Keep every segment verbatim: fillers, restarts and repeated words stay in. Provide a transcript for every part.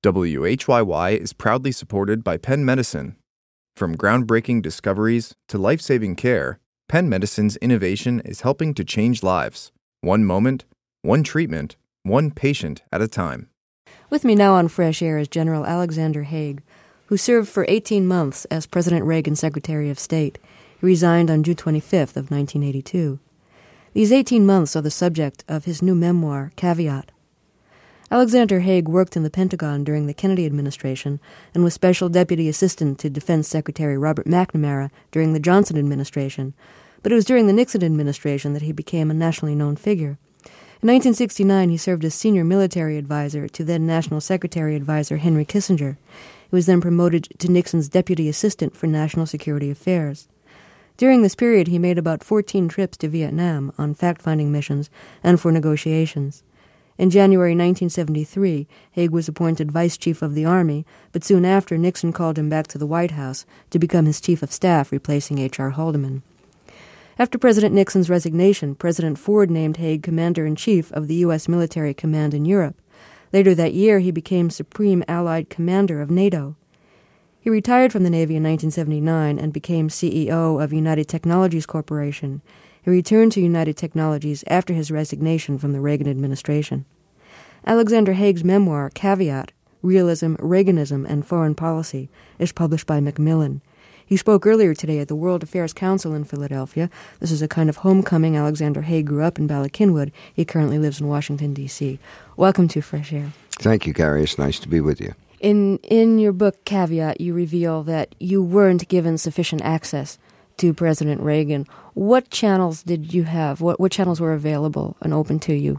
W H Y Y is proudly supported by Penn Medicine. From groundbreaking discoveries to life-saving care, Penn Medicine's innovation is helping to change lives, one moment, one treatment, one patient at a time. With me now on Fresh Air is General Alexander Haig, who served for eighteen months as President Reagan's Secretary of State. He resigned on June twenty-fifth of nineteen eighty-two. These eighteen months are the subject of his new memoir, Caveat. Alexander Haig worked in the Pentagon during the Kennedy administration and was Special Deputy Assistant to Defense Secretary Robert McNamara during the Johnson administration, but it was during the Nixon administration that he became a nationally known figure. In nineteen sixty-nine, he served as senior military advisor to then National Secretary Advisor Henry Kissinger. He was then promoted to Nixon's Deputy Assistant for National Security Affairs. During this period, he made about fourteen trips to Vietnam on fact-finding missions and for negotiations. In January nineteen seventy-three, Haig was appointed Vice Chief of the Army, but soon after, Nixon called him back to the White House to become his Chief of Staff, replacing H R Haldeman. After President Nixon's resignation, President Ford named Haig Commander-in-Chief of the U S Military Command in Europe. Later that year, he became Supreme Allied Commander of NATO. He retired from the Navy in nineteen seventy-nine and became C E O of United Technologies Corporation. He returned to United Technologies after his resignation from the Reagan administration. Alexander Haig's memoir, Caveat, Realism, Reaganism, and Foreign Policy, is published by Macmillan. He spoke earlier today at the World Affairs Council in Philadelphia. This is a kind of homecoming. Alexander Haig grew up in Ballackinwood. He currently lives in Washington, D C Welcome to Fresh Air. Thank you, Gary. It's nice to be with you. In in your book, Caveat, you reveal that you weren't given sufficient access to President Reagan. What channels did you have? What, what channels were available and open to you?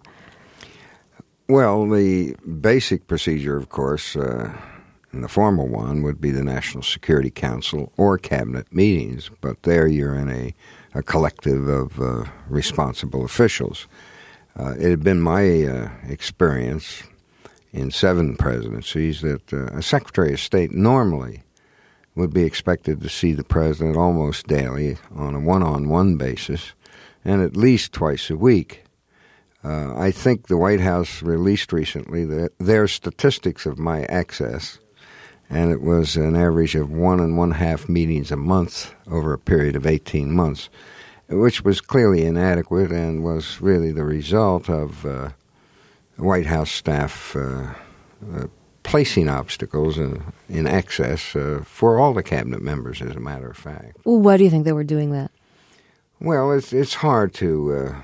Well, the basic procedure, of course, uh, and the formal one would be the National Security Council or cabinet meetings, but there you're in a, a collective of uh, responsible officials. Uh, it had been my uh, experience in seven presidencies that uh, a Secretary of State normally would be expected to see the president almost daily on a one-on-one basis and at least twice a week. Uh, I think the White House released recently the, their statistics of my access, and it was an average of one and one-half meetings a month over a period of eighteen months, which was clearly inadequate and was really the result of uh, White House staff uh, uh, placing obstacles in, in excess uh, for all the cabinet members, as a matter of fact. Well, why do you think they were doing that? Well, it's it's hard to uh,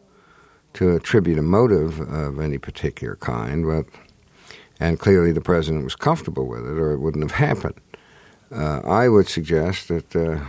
to attribute a motive of any particular kind, but and clearly the president was comfortable with it, or it wouldn't have happened. Uh, I would suggest that uh,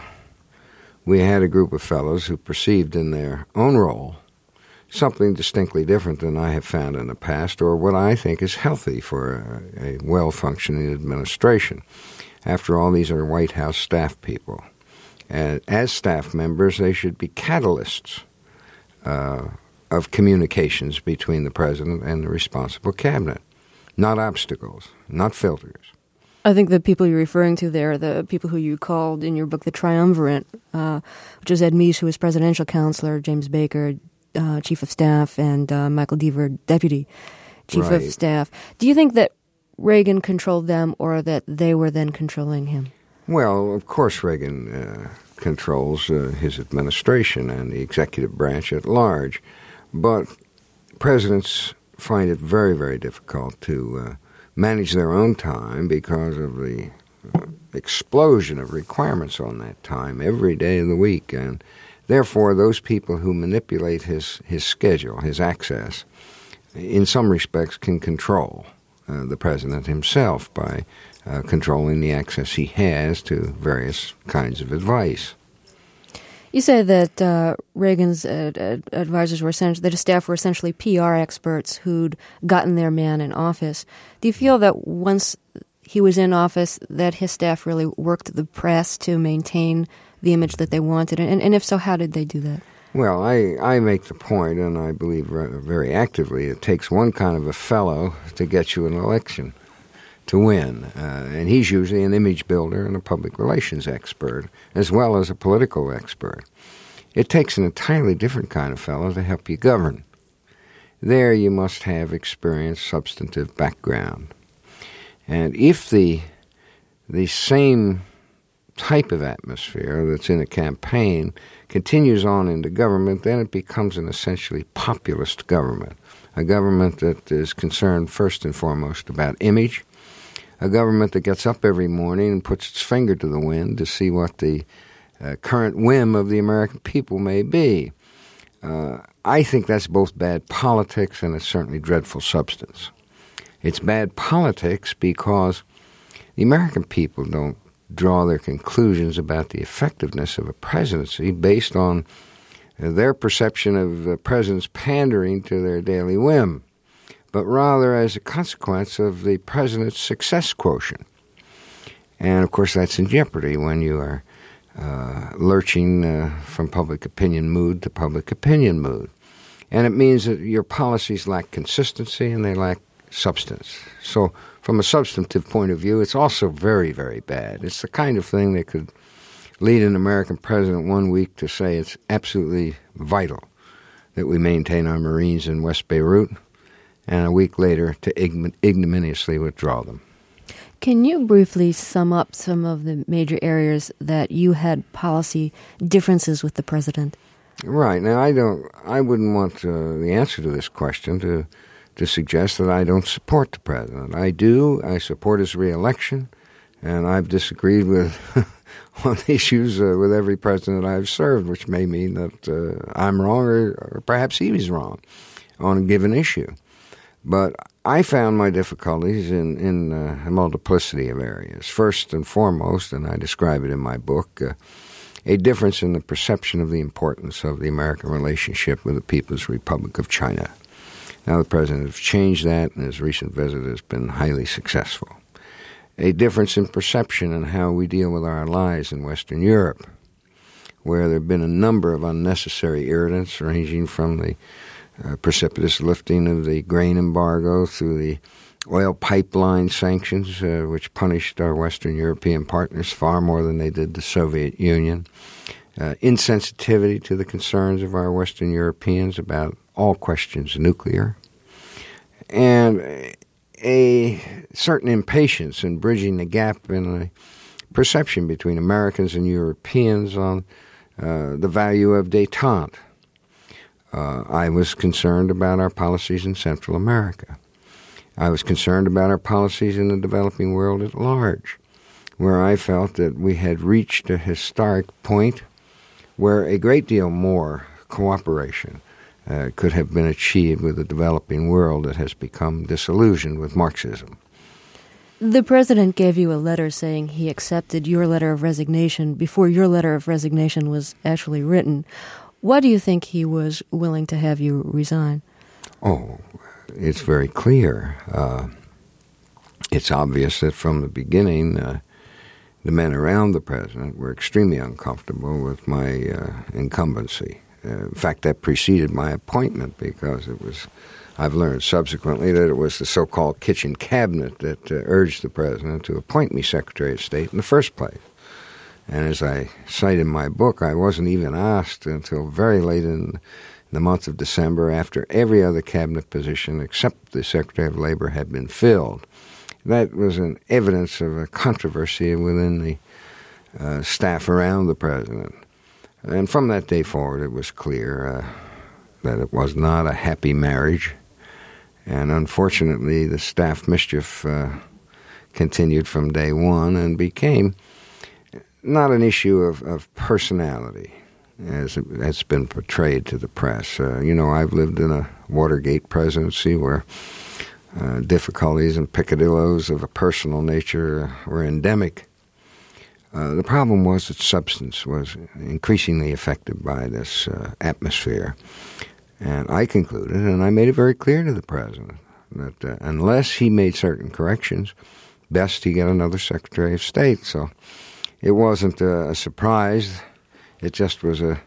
we had a group of fellows who perceived in their own role something distinctly different than I have found in the past, or what I think is healthy for a, a well-functioning administration. After all, these are White House staff people. And as staff members, they should be catalysts uh, of communications between the president and the responsible cabinet, not obstacles, not filters. I think the people you're referring to there are the people who you called in your book the triumvirate, uh, which is Ed Meese, who was presidential counselor, James Baker, Uh, Chief of Staff, and uh, Michael Deaver, Deputy Chief right. of Staff. Do you think that Reagan controlled them or that they were then controlling him? Well, of course Reagan uh, controls uh, his administration and the executive branch at large, but presidents find it very, very difficult to uh, manage their own time because of the uh, explosion of requirements on that time every day of the week, and therefore, those people who manipulate his, his schedule, his access, in some respects can control uh, the president himself by uh, controlling the access he has to various kinds of advice. You say that uh, Reagan's uh, ad- advisors were essentially, that his staff were essentially P R experts who'd gotten their man in office. Do you feel that once he was in office that his staff really worked the press to maintain the image that they wanted? And, and if so, how did they do that? Well, I, I make the point, and I believe very actively, it takes one kind of a fellow to get you an election, to win. Uh, and he's usually an image builder and a public relations expert, as well as a political expert. It takes an entirely different kind of fellow to help you govern. There you must have experience, substantive background. And if the the same type of atmosphere that's in a campaign continues on into government, then it becomes an essentially populist government, a government that is concerned first and foremost about image, a government that gets up every morning and puts its finger to the wind to see what the uh, current whim of the American people may be. Uh, I think that's both bad politics and it's certainly dreadful substance. It's bad politics because the American people don't draw their conclusions about the effectiveness of a presidency based on their perception of the president's pandering to their daily whim, but rather as a consequence of the president's success quotient. And, of course, that's in jeopardy when you are uh, lurching uh, from public opinion mood to public opinion mood. And it means that your policies lack consistency and they lack substance. So from a substantive point of view, it's also very, very bad. It's the kind of thing that could lead an American president one week to say it's absolutely vital that we maintain our Marines in West Beirut, and a week later to ign- ignominiously withdraw them. Can you briefly sum up some of the major areas that you had policy differences with the president? Right. Now, I don't. I wouldn't want uh, the answer to this question to to suggest that I don't support the president. I do. I support his reelection, and I've disagreed with on issues uh, with every president I've served, which may mean that uh, I'm wrong or, or perhaps he was wrong on a given issue. But I found my difficulties in, in uh, a multiplicity of areas. First and foremost, and I describe it in my book, uh, a difference in the perception of the importance of the American relationship with the People's Republic of China. Now the president has changed that, and his recent visit has been highly successful. A difference in perception in how we deal with our allies in Western Europe, where there have been a number of unnecessary irritants ranging from the uh, precipitous lifting of the grain embargo through the oil pipeline sanctions, uh, which punished our Western European partners far more than they did the Soviet Union, uh, insensitivity to the concerns of our Western Europeans about all questions nuclear, and a certain impatience in bridging the gap in the perception between Americans and Europeans on uh, the value of détente. Uh, I was concerned about our policies in Central America. I was concerned about our policies in the developing world at large, where I felt that we had reached a historic point where a great deal more cooperation uh, could have been achieved with a developing world that has become disillusioned with Marxism. The president gave you a letter saying he accepted your letter of resignation before your letter of resignation was actually written. Why do you think he was willing to have you resign? Oh, it's very clear. Uh, it's obvious that from the beginning, uh, the men around the president were extremely uncomfortable with my uh, incumbency. Uh, in fact, that preceded my appointment because it was, I've learned subsequently that it was the so-called kitchen cabinet that uh, urged the president to appoint me Secretary of State in the first place. And as I cite in my book, I wasn't even asked until very late in the month of December, after every other cabinet position except the Secretary of Labor had been filled. That was an evidence of a controversy within the uh, staff around the president. And from that day forward, it was clear uh, that it was not a happy marriage. And unfortunately, the staff mischief uh, continued from day one and became not an issue of, of personality, as it has been portrayed to the press. Uh, you know, I've lived in a Watergate presidency where uh, difficulties and peccadillos of a personal nature were endemic. Uh, the problem was that substance was increasingly affected by this uh, atmosphere. And I concluded, and I made it very clear to the president, that uh, unless he made certain corrections, best he get another Secretary of State. So it wasn't a, a surprise. It just was a,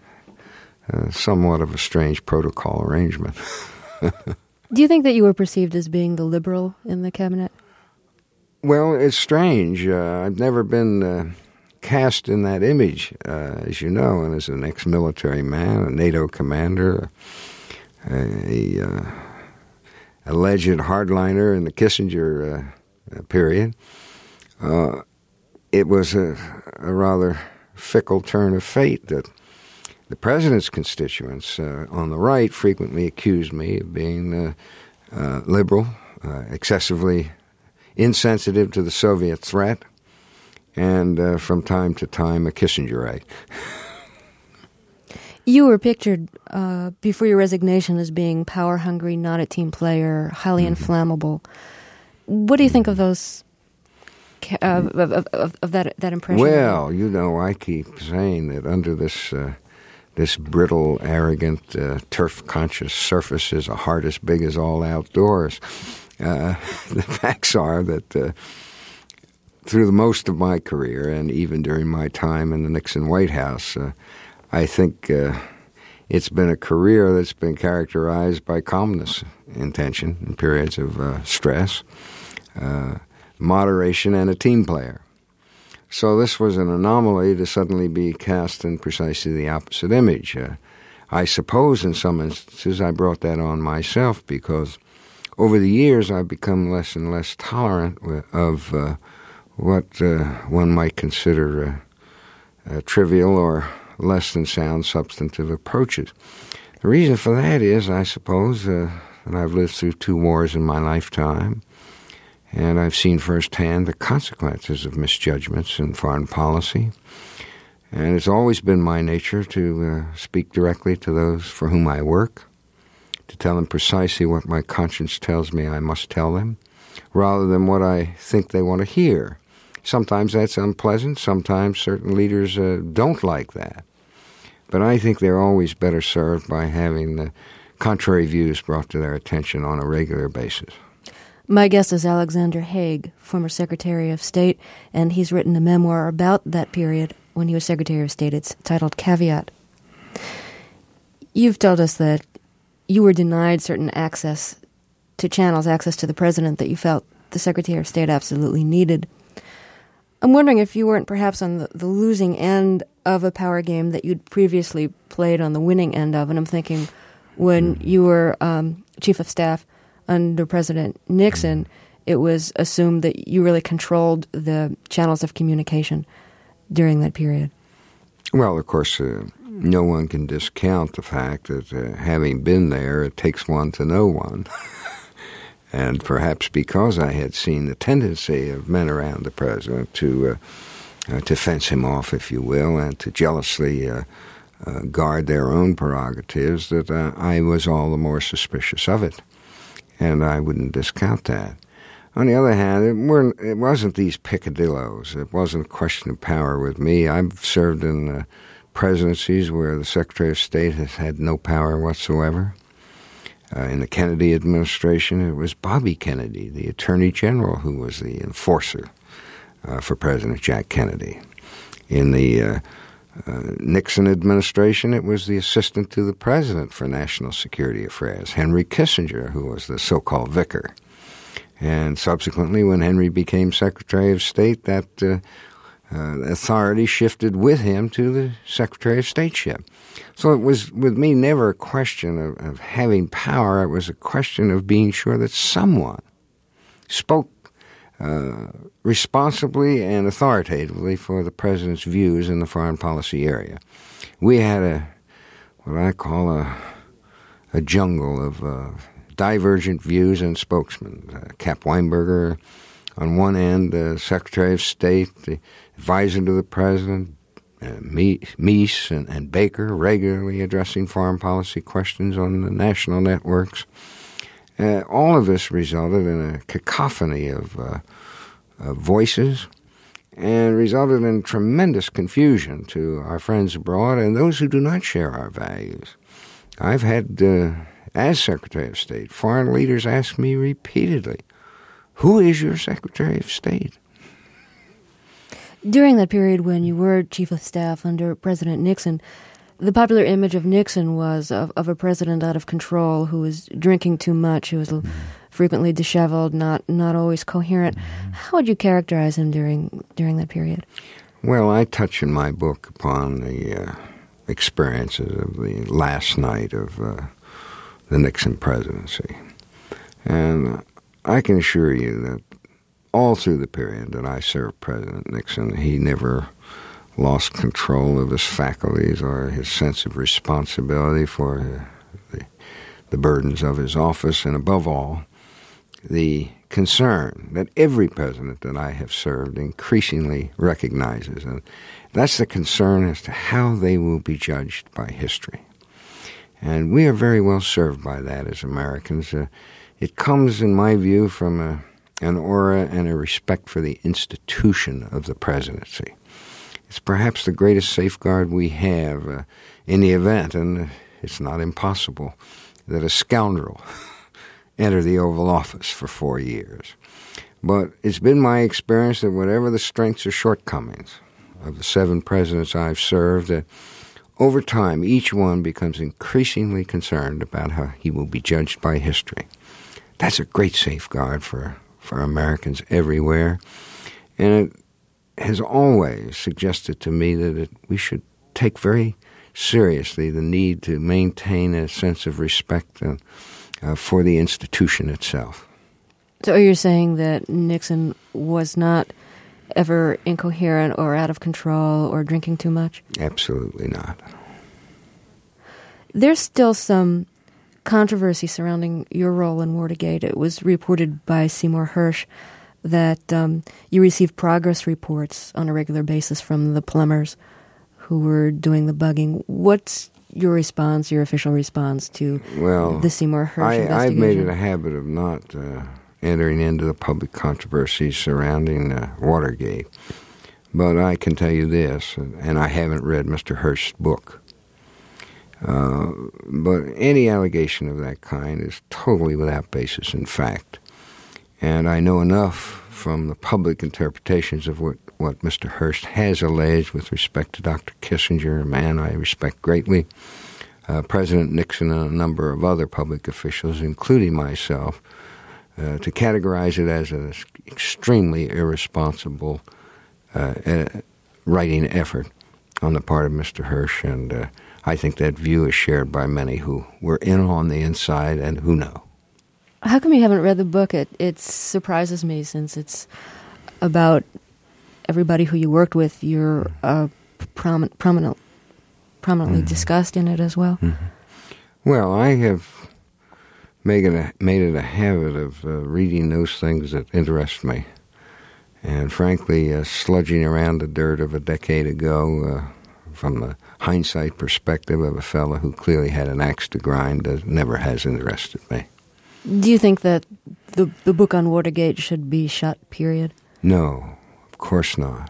a somewhat of a strange protocol arrangement. Do you think that you were perceived as being the liberal in the cabinet? Well, it's strange. Uh, I've never been uh, cast in that image, uh, as you know, and as an ex-military man, a NATO commander, a, a uh, alleged hardliner in the Kissinger uh, uh, period. Uh, it was a, a rather fickle turn of fate that the president's constituents uh, on the right frequently accused me of being uh, uh, liberal, uh, excessively insensitive to the Soviet threat, and uh, from time to time a Kissingerite. You were pictured uh, before your resignation as being power-hungry, not a team player, highly mm-hmm. inflammable. What do you think of those, uh, of, of, of, of that that impression? Well, you know, I keep saying that under this uh, this brittle, arrogant, uh, turf-conscious surface is a heart as big as all outdoors. Uh, the facts are that uh, through the most of my career, and even during my time in the Nixon White House, uh, I think uh, it's been a career that's been characterized by calmness, intention, in periods of uh, stress, uh, moderation, and a team player. So this was an anomaly to suddenly be cast in precisely the opposite image. Uh, I suppose in some instances I brought that on myself because over the years I've become less and less tolerant of uh, what uh, one might consider uh, uh, trivial or less than sound substantive approaches. The reason for that is, I suppose, uh, that I've lived through two wars in my lifetime, and I've seen firsthand the consequences of misjudgments in foreign policy. And it's always been my nature to uh, speak directly to those for whom I work, to tell them precisely what my conscience tells me I must tell them, rather than what I think they want to hear. Sometimes that's unpleasant. Sometimes certain leaders uh, don't like that. But I think they're always better served by having the contrary views brought to their attention on a regular basis. My guest is Alexander Haig, former Secretary of State, and he's written a memoir about that period when he was Secretary of State. It's titled Caveat. You've told us that you were denied certain access to channels, access to the president that you felt the Secretary of State absolutely needed. I'm wondering if you weren't perhaps on the, the losing end of a power game that you'd previously played on the winning end of. And I'm thinking when you were um, Chief of Staff under President Nixon, it was assumed that you really controlled the channels of communication during that period. Well, of course, uh, no one can discount the fact that uh, having been there, it takes one to know one. And perhaps because I had seen the tendency of men around the president to uh, uh, to fence him off, if you will, and to jealously uh, uh, guard their own prerogatives, that uh, I was all the more suspicious of it. And I wouldn't discount that. On the other hand, it, weren't, it wasn't these picadillos. It wasn't a question of power with me. I've served in uh, presidencies where the Secretary of State has had no power whatsoever. Uh, in the Kennedy administration, it was Bobby Kennedy, the Attorney General, who was the enforcer uh, for President Jack Kennedy. In the uh, uh, Nixon administration, it was the Assistant to the President for National Security Affairs, Henry Kissinger, who was the so-called vicar. And subsequently, when Henry became Secretary of State, that uh, uh, authority shifted with him to the Secretary of Stateship. So it was, with me, never a question of, of having power. It was a question of being sure that someone spoke uh, responsibly and authoritatively for the president's views in the foreign policy area. We had a, what I call a, a jungle of uh, divergent views and spokesmen. Uh, Cap Weinberger on one end, uh, Secretary of State, the advisor to the president, Uh, Meese and, and Baker regularly addressing foreign policy questions on the national networks. Uh, all of this resulted in a cacophony of, uh, of voices and resulted in tremendous confusion to our friends abroad and those who do not share our values. I've had, uh, as Secretary of State, foreign leaders ask me repeatedly, who is your Secretary of State? During that period when you were Chief of Staff under President Nixon, the popular image of Nixon was of, of a president out of control who was drinking too much, who was mm-hmm. frequently disheveled, not not always coherent. Mm-hmm. How would you characterize him during during that period? Well, I touch in my book upon the uh, experiences of the last night of uh, the Nixon presidency. And I can assure you that all through the period that I served President Nixon, he never lost control of his faculties or his sense of responsibility for the, the burdens of his office, and above all, the concern that every president that I have served increasingly recognizes. And that's the concern as to how they will be judged by history. And we are very well served by that as Americans. Uh, it comes, in my view, from a, an aura and a respect for the institution of the presidency. It's perhaps the greatest safeguard we have uh, in the event, and it's not impossible, that a scoundrel enter the Oval Office for four years. But it's been my experience that whatever the strengths or shortcomings of the seven presidents I've served, uh, over time, each one becomes increasingly concerned about how he will be judged by history. That's a great safeguard for, for Americans everywhere. And it has always suggested to me that it, we should take very seriously the need to maintain a sense of respect and, uh, for the institution itself. So you're saying that Nixon was not ever incoherent or out of control or drinking too much? Absolutely not. There's still some controversy surrounding your role in Watergate. It was reported by Seymour Hersh that um, you received progress reports on a regular basis from the plumbers who were doing the bugging. What's your response, your official response to well, the Seymour Hersh I, investigation? I've made it a habit of not uh, entering into the public controversies surrounding uh, Watergate. But I can tell you this, and I haven't read Mister Hersh's book, uh, but any allegation of that kind is totally without basis in fact. And I know enough from the public interpretations of what, what Mister Hersh has alleged with respect to Doctor Kissinger, a man I respect greatly, uh, President Nixon, and a number of other public officials, including myself, uh, to categorize it as an extremely irresponsible uh, uh, writing effort on the part of Mister Hersh. And uh, I think that view is shared by many who were in on the inside and who know. How come you haven't read the book? It it surprises me since it's about everybody who you worked with. You're uh, prominent, prominent, prominently mm-hmm. discussed in it as well. Mm-hmm. Well, I have made it a, made it a habit of uh, reading those things that interest me. And frankly, uh, sludging around the dirt of a decade ago uh, from the hindsight perspective of a fellow who clearly had an axe to grind uh, never has interested me. Do you think that the the book on Watergate should be shut, period? No, of course not.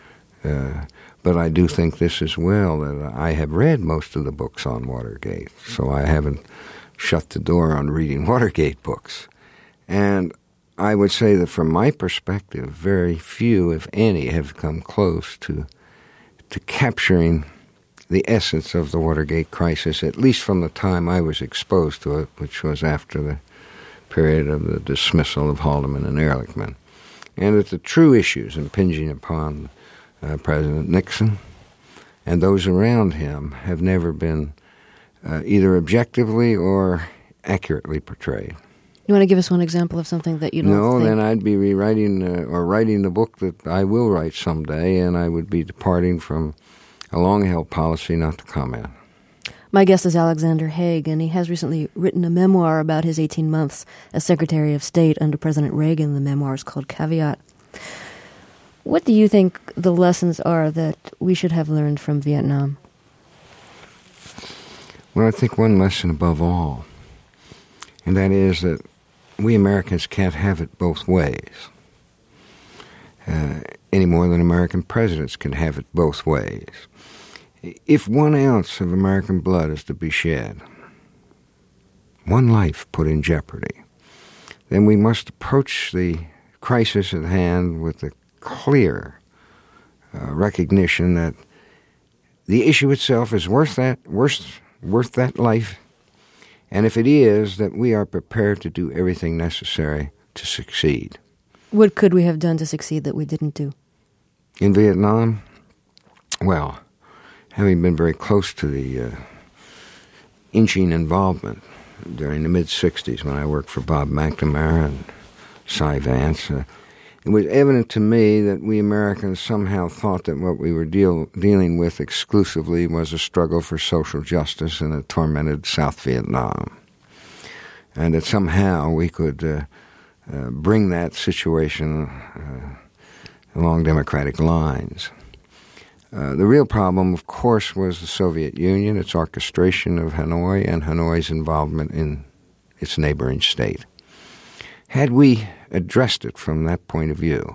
Uh, but I do think this as well, that I have read most of the books on Watergate, so I haven't shut the door on reading Watergate books. And I would say that from my perspective, very few, if any, have come close to to capturing the essence of the Watergate crisis, at least from the time I was exposed to it, which was after the period of the dismissal of Haldeman and Ehrlichman, and that the true issues impinging upon uh, President Nixon and those around him have never been uh, either objectively or accurately portrayed. You want to give us one example of something that you don't No, think? then I'd be rewriting uh, or writing the book that I will write someday, and I would be departing from a long-held policy not to comment. My guest is Alexander Haig, and he has recently written a memoir about his eighteen months as Secretary of State under President Reagan. The memoir is called Caveat. What do you think the lessons are that we should have learned from Vietnam? Well, I think one lesson above all, and that is that we Americans can't have it both ways, uh, any more than American presidents can have it both ways. If one ounce of American blood is to be shed, one life put in jeopardy, then we must approach the crisis at hand with the clear uh, recognition that the issue itself is worth that, worth, worth that life, and if it is, that we are prepared to do everything necessary to succeed. What could we have done to succeed that we didn't do? In Vietnam, well, having been very close to the uh, inching involvement during the mid-sixties when I worked for Bob McNamara and Cy Vance, uh, it was evident to me that we Americans somehow thought that what we were deal, dealing with exclusively was a struggle for social justice in a tormented South Vietnam, and that somehow we could uh, uh, bring that situation uh, along democratic lines. Uh, the real problem, of course, was the Soviet Union, its orchestration of Hanoi, and Hanoi's involvement in its neighboring state. Had we addressed it from that point of view,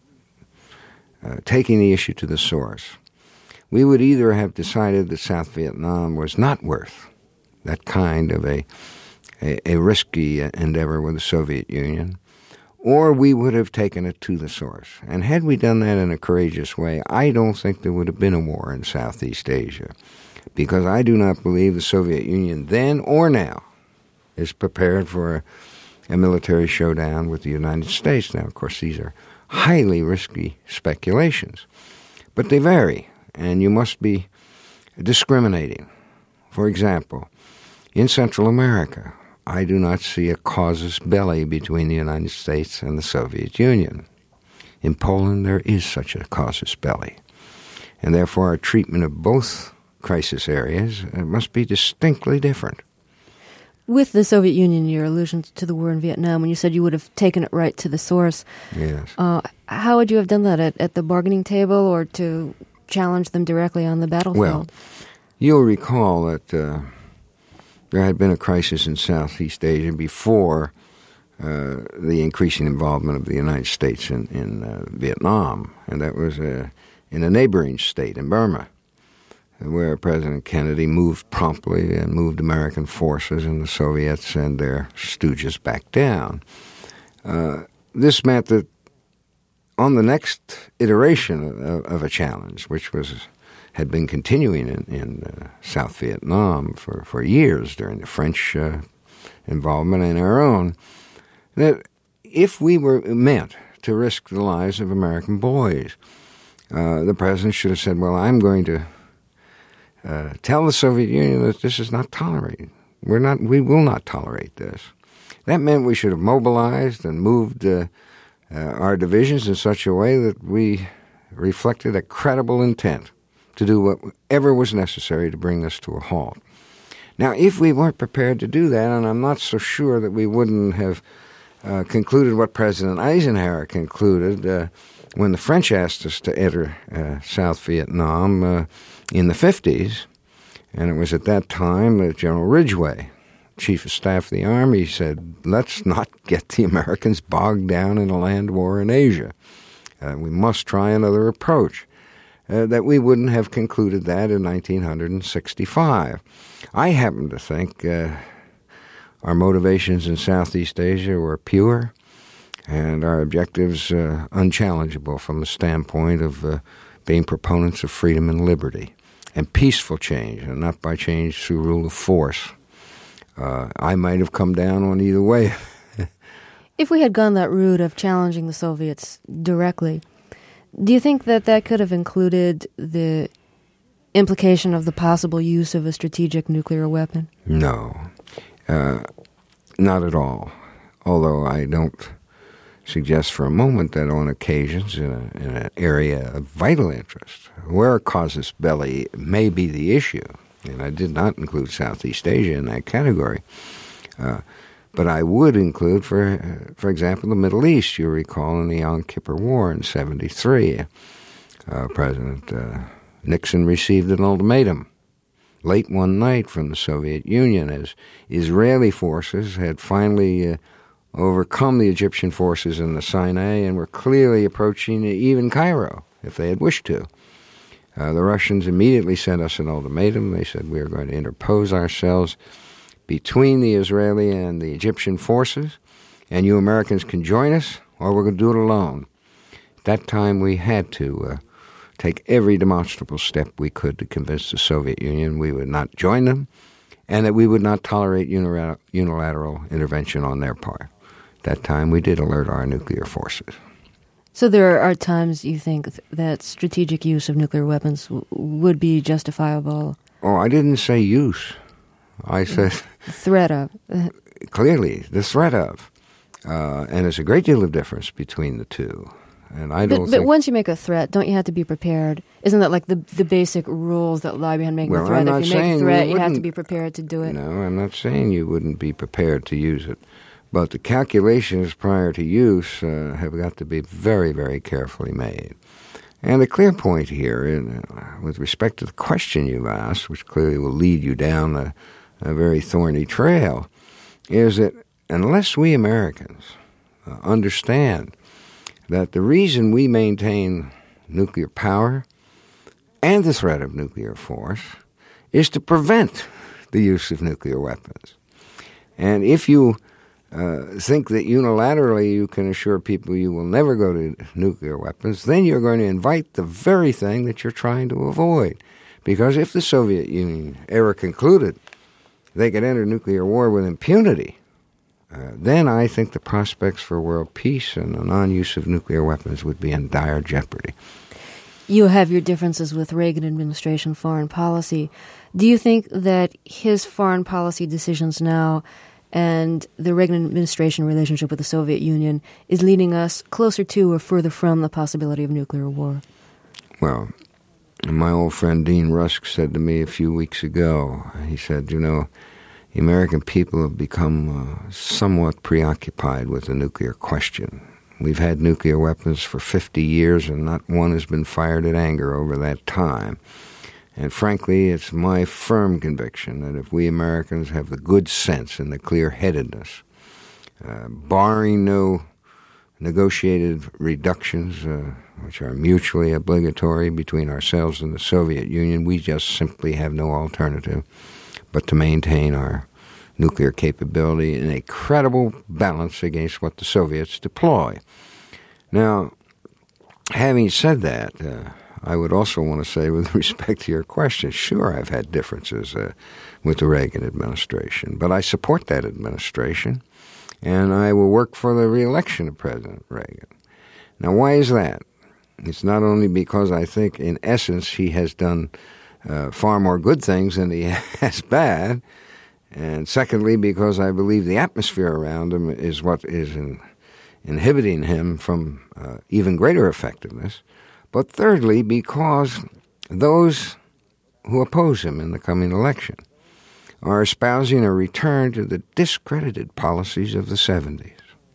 uh, taking the issue to the source, we would either have decided that South Vietnam was not worth that kind of a, a, a risky endeavor with the Soviet Union, or we would have taken it to the source. And had we done that in a courageous way, I don't think there would have been a war in Southeast Asia, because I do not believe the Soviet Union then or now is prepared for a, a military showdown with the United States. Now, of course, these are highly risky speculations, but they vary, and you must be discriminating. For example, in Central America, I do not see a casus belli between the United States and the Soviet Union. In Poland, there is such a casus belli, and therefore our treatment of both crisis areas must be distinctly different. With the Soviet Union, your allusion to the war in Vietnam, when you said you would have taken it right to the source, yes. uh, how would you have done that, at, at the bargaining table or to challenge them directly on the battlefield? Well, you'll recall that uh, there had been a crisis in Southeast Asia before uh, the increasing involvement of the United States in, in uh, Vietnam, and that was uh, in a neighboring state, in Burma, where President Kennedy moved promptly and moved American forces, and the Soviets and their stooges backed down. Uh, this meant that on the next iteration of, of a challenge, which was had been continuing in, in uh, South Vietnam for, for years during the French uh, involvement and our own, that if we were meant to risk the lives of American boys, uh, the president should have said, well, I'm going to uh, tell the Soviet Union that this is not tolerated. We're not, we will not tolerate this. That meant we should have mobilized and moved uh, uh, our divisions in such a way that we reflected a credible intent to do whatever was necessary to bring this to a halt. Now, if we weren't prepared to do that, and I'm not so sure that we wouldn't have uh, concluded what President Eisenhower concluded uh, when the French asked us to enter uh, South Vietnam uh, in the fifties, and it was at that time that General Ridgway, Chief of Staff of the Army, said, let's not get the Americans bogged down in a land war in Asia. Uh, we must try another approach. Uh, that we wouldn't have concluded that in nineteen sixty-five. I happen to think uh, our motivations in Southeast Asia were pure and our objectives uh, unchallengeable from the standpoint of uh, being proponents of freedom and liberty and peaceful change, and not by change through rule of force. Uh, I might have come down on either way. If we had gone that route of challenging the Soviets directly, do you think that that could have included the implication of the possible use of a strategic nuclear weapon? No, uh, not at all. Although I don't suggest for a moment that on occasions in, a, in an area of vital interest, where a casus belli may be the issue, and I did not include Southeast Asia in that category, uh, but I would include, for uh, for example, the Middle East. You recall in the Yom Kippur War in seventy-three, uh, President uh, Nixon received an ultimatum late one night from the Soviet Union as Israeli forces had finally uh, overcome the Egyptian forces in the Sinai and were clearly approaching even Cairo, if they had wished to. Uh, the Russians immediately sent us an ultimatum. They said we are going to interpose ourselves between the Israeli and the Egyptian forces, and you Americans can join us, or we're going to do it alone. At that time, we had to uh, take every demonstrable step we could to convince the Soviet Union we would not join them, and that we would not tolerate unilateral, unilateral intervention on their part. At that time, we did alert our nuclear forces. So there are times you think that strategic use of nuclear weapons w- would be justifiable? Oh, I didn't say use. I said... Threat of. Clearly, the threat of. Uh, and there's a great deal of difference between the two. And I don't but, think, but once you make a threat, don't you have to be prepared? Isn't that like the the basic rules that lie behind making well, a threat? I'm not If you make saying a threat, you, you have to wouldn't- be prepared to do it. No, I'm not saying you wouldn't be prepared to use it. But the calculations prior to use uh, have got to be very, very carefully made. And the clear point here, in, uh, with respect to the question you've asked, which clearly will lead you down a, a very thorny trail, is that unless we Americans uh, understand that the reason we maintain nuclear power and the threat of nuclear force is to prevent the use of nuclear weapons. And if you uh, think that unilaterally you can assure people you will never go to nuclear weapons, then you're going to invite the very thing that you're trying to avoid. Because if the Soviet Union ever concluded they could enter nuclear war with impunity, uh, then I think the prospects for world peace and the non-use of nuclear weapons would be in dire jeopardy. You have your differences with Reagan administration foreign policy. Do you think that his foreign policy decisions now and the Reagan administration relationship with the Soviet Union is leading us closer to or further from the possibility of nuclear war? Well, my old friend Dean Rusk said to me a few weeks ago, he said, you know, the American people have become uh, somewhat preoccupied with the nuclear question. We've had nuclear weapons for fifty years, and not one has been fired at anger over that time. And frankly, it's my firm conviction that if we Americans have the good sense and the clear-headedness, uh, barring no negotiated reductions, uh, which are mutually obligatory between ourselves and the Soviet Union, we just simply have no alternative but to maintain our nuclear capability in a credible balance against what the Soviets deploy. Now, having said that, uh, I would also want to say with respect to your question, sure, I've had differences uh, with the Reagan administration, but I support that administration, and I will work for the re-election of President Reagan. Now, why is that? It's not only because I think, in essence, he has done uh, far more good things than he has bad, and secondly, because I believe the atmosphere around him is what is in, inhibiting him from uh, even greater effectiveness. But thirdly, because those who oppose him in the coming election are espousing a return to the discredited policies of the seventies.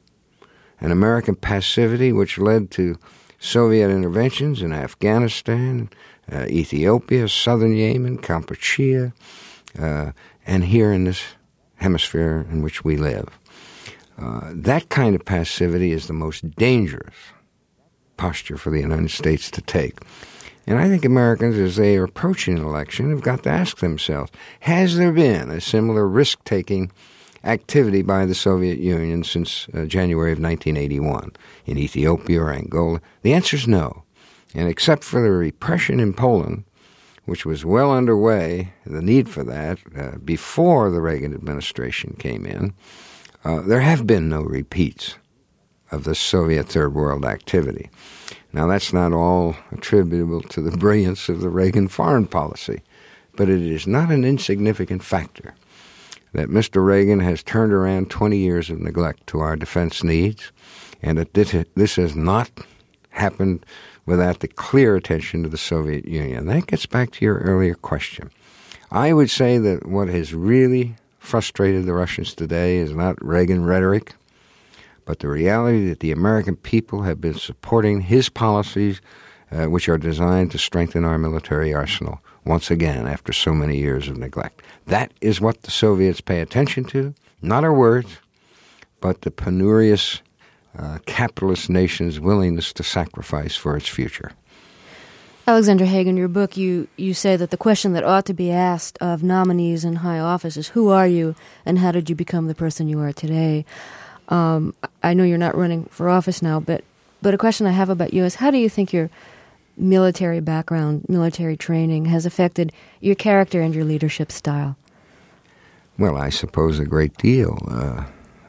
An American passivity which led to Soviet interventions in Afghanistan, uh, Ethiopia, southern Yemen, Kampuchea, uh, and here in this hemisphere in which we live. Uh, that kind of passivity is the most dangerous posture for the United States to take. And I think Americans, as they are approaching an election, have got to ask themselves, has there been a similar risk-taking activity by the Soviet Union since uh, January of nineteen eighty-one in Ethiopia or Angola? The answer is no. And except for the repression in Poland, which was well underway, the need for that, uh, before the Reagan administration came in, uh, there have been no repeats of the Soviet Third World activity. Now, that's not all attributable to the brilliance of the Reagan foreign policy, but it is not an insignificant factor that Mister Reagan has turned around twenty years of neglect to our defense needs, and that this has not happened without the clear attention to the Soviet Union. That gets back to your earlier question. I would say that what has really frustrated the Russians today is not Reagan rhetoric, but the reality that the American people have been supporting his policies, uh, which are designed to strengthen our military arsenal, once again, after so many years of neglect. That is what the Soviets pay attention to, not our words, but the penurious uh, capitalist nation's willingness to sacrifice for its future. Alexander Haig, in your book, you, you say that the question that ought to be asked of nominees in high office is, who are you and how did you become the person you are today? Um, I know you're not running for office now, but, but a question I have about you is, how do you think your military background, military training has affected your character and your leadership style? Well, I suppose a great deal. Uh,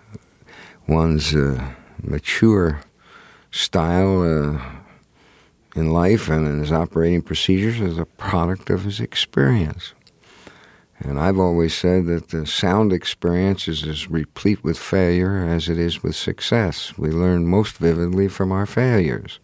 one's uh, mature style uh, in life and in his operating procedures is a product of his experience. And I've always said that the sound experience is as replete with failure as it is with success. We learn most vividly from our failures.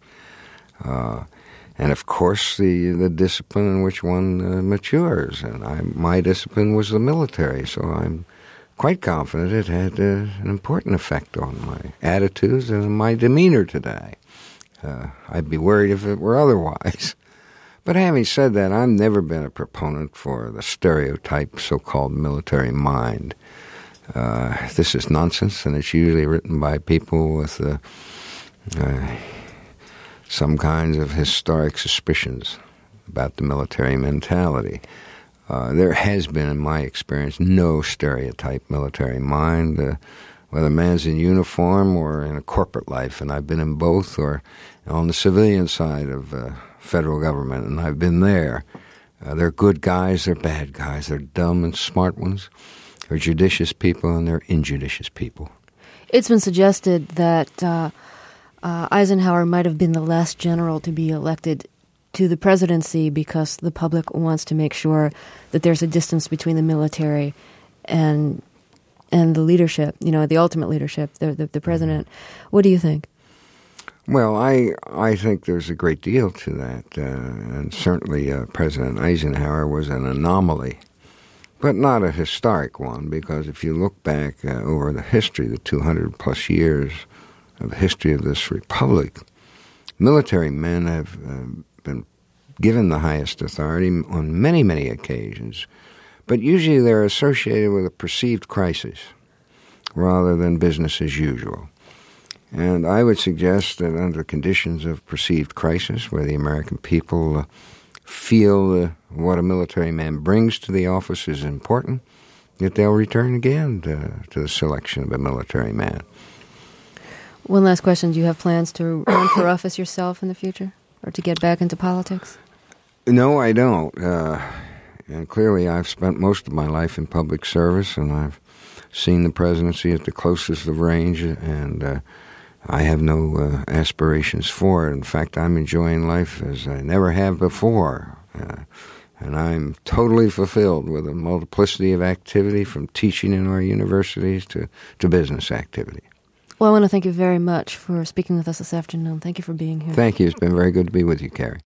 Uh, and, of course, the the discipline in which one uh, matures. And I, my discipline was the military, so I'm quite confident it had uh, an important effect on my attitudes and my demeanor today. Uh, I'd be worried if it were otherwise. But having said that, I've never been a proponent for the stereotype so-called military mind. Uh, this is nonsense, and it's usually written by people with uh, uh, some kinds of historic suspicions about the military mentality. Uh, there has been, in my experience, no stereotype military mind, uh, whether a man's in uniform or in a corporate life, and I've been in both, or on the civilian side of uh, federal government, and I've been there. Uh, they're good guys, they're bad guys, they're dumb and smart ones, they're judicious people, and they're injudicious people. It's been suggested that uh, uh, Eisenhower might have been the last general to be elected to the presidency because the public wants to make sure that there's a distance between the military and and the leadership, you know, the ultimate leadership, the the, the president. What do you think? Well, I I think there's a great deal to that, uh, and certainly uh, President Eisenhower was an anomaly, but not a historic one, because if you look back uh, over the history, the two hundred plus years of the history of this republic, military men have uh, been given the highest authority on many, many occasions, but usually they're associated with a perceived crisis rather than business as usual. And I would suggest that under conditions of perceived crisis, where the American people uh, feel uh, what a military man brings to the office is important, that they'll return again to, to the selection of a military man. One last question. Do you have plans to run for office yourself in the future, or to get back into politics? No, I don't. Uh, and clearly I've spent most of my life in public service, and I've seen the presidency at the closest of range, and uh, I have no uh, aspirations for it. In fact, I'm enjoying life as I never have before. Uh, and I'm totally fulfilled with a multiplicity of activity, from teaching in our universities to, to business activity. Well, I want to thank you very much for speaking with us this afternoon. Thank you for being here. Thank you. It's been very good to be with you, Carrie.